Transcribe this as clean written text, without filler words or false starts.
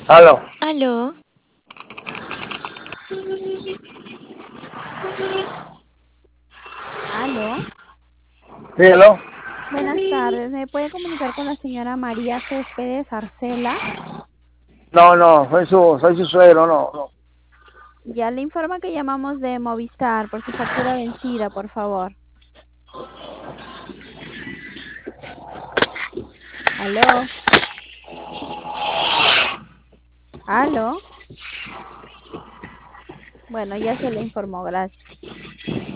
Aló. Aló, Aló, Sí, aló. buenas tardes. ¿Me puede comunicar con la señora María Céspedes Arcela? No, no, soy su suegro, no, no. Ya le informa que llamamos de Movistar por su factura vencida, por favor. Aló, aló. Bueno, ya se le informó, gracias.